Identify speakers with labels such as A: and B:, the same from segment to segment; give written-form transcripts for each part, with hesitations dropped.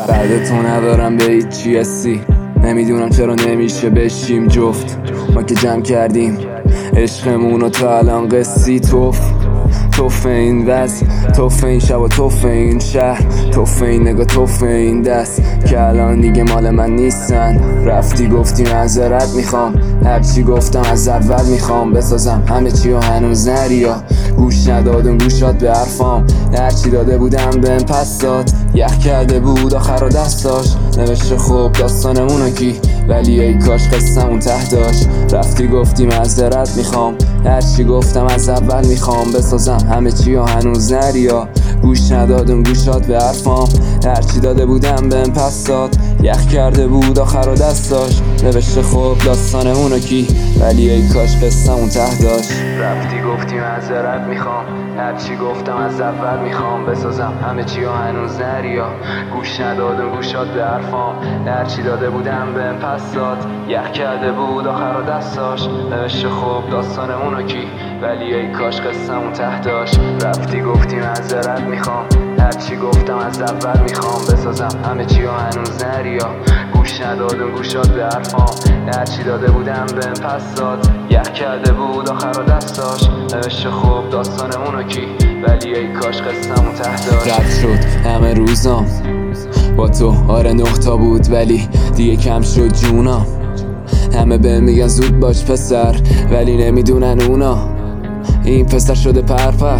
A: بعد تو ندارم به هیچی حسی، نمیدونم چرا نمیشه بشیم جفت. ما که جمع کردیم عشقمونو تا الان قصی توف این وضع، توف این شب و توف این شهر، توف این نگاه، توف این دست که الان دیگه مال من نیستن. رفتی گفتی معذرت میخوام، هرچی گفتم از اول میخوام بسازم همه چی و هنوز نریا. گوش ندادم گوشات به حرفام، هرچی داده بودم بهم پس داد. یخ کرده بود آخر و دست داشت، نوشته خوب داستانمونو کی، ولی ای کاش قصه‌مون ته داشت. رفتی گفتی معذرت میخوام، هرچی گفتم از اول میخوام بسازم همه چی و هنوز نریا. گوش ندادم گوشات به حرفام، هرچی داده بودم بهم پس داد. یخ کرده بود آخر و دست داشت، نوشته خوب داستانمونو کی، ولی ای کاش قصه‌مون ته داشت. رفتی گفتی معذرت میخوام، هرچی گفتم از اول میخوام بسازم همه چی و هنوز نریا. گوش ندادم گوشات به حرفام، هرچی داده بودم بهم پس داد. یخ کرده بود آخر و دست داشت، نوشته خوب داستانمونو کی، ولی ای کاش قصه‌مون ته داشت. رفتی گفتی معذرت میخوام، هرچی گفتم از اول میخوام بسازم همه چی و هنوز نریا. گوش ندادم گوشات به حرفام، هرچی داده بودم بهم پس داد. یخ کرده بود آخر و دست داشت، نوشته خوب داستانمونو کی، ولی ای کاش قصه‌مون ته داشت. رد شد همه روزام با تو، آره 9 تا بود ولی دیگه کم شد جونام. همه بهم میگن زود باش پسر، ولی نمیدونن اونا این پسر شده پرپر.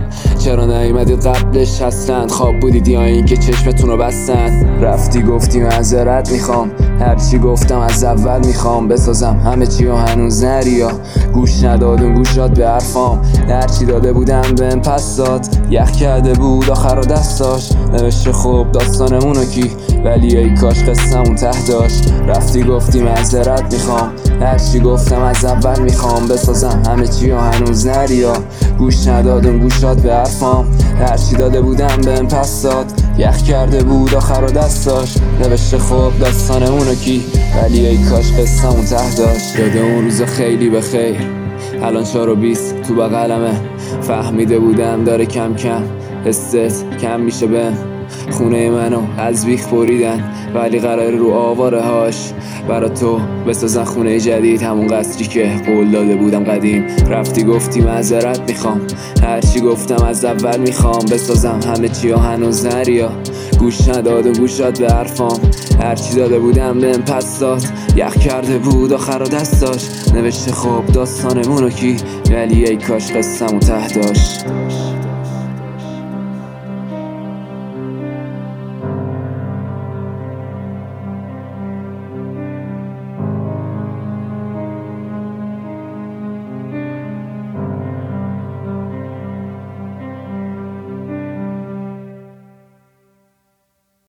A: چرا نیومدید قبلش هستند، خواب بودید یا این که چشمتون رو بستن. رفتی گفتی معذرت میخوام، هرچی گفتم از اول میخوام بسازم همه چی و هنوز نریا. گوش ندادم گوشات به حرفام، هرچی داده بودم بهم پس داد. یخ کرده بود آخر و دست داشت، نوشته خوب داستانمونو کی، ولی ای کاش قصه‌مون ته داشت. رفتی گفتی معذرت میخوام، هرچی گفتم از اول میخوام بسازم همه چی و هنوز نریا. گوش ندادم گوشات به حرفام، هرچی داده بودم بهم پس داد. یخ کرده بود آخر و دست داشت، نوشته خوب داستانمونو کی، ولی ای کاش قصه‌مون ته داشت. یاد اون روز خیلی بخیر، الان 4 و 20 تو بغلمه. فهمیده بودم داره کم کم حست کم میشه بهم. خونه منو از بیخ بریدن، ولی قرار رو آواره هاش برا تو بسازن خونه جدید، همون قصری که قول داده بودم قدیم. رفتی گفتی معذرت میخوام، هرچی گفتم از اول میخوام بسازم همه چی و هنوز نریا. گوش ندادم گوشات به حرفام، هرچی داده بودم بهم پس داد. یخ کرده بود آخر و دست داشت، نوشته خوب داستانمونو کی، ولی ای کاش قصه‌مون ته داشت.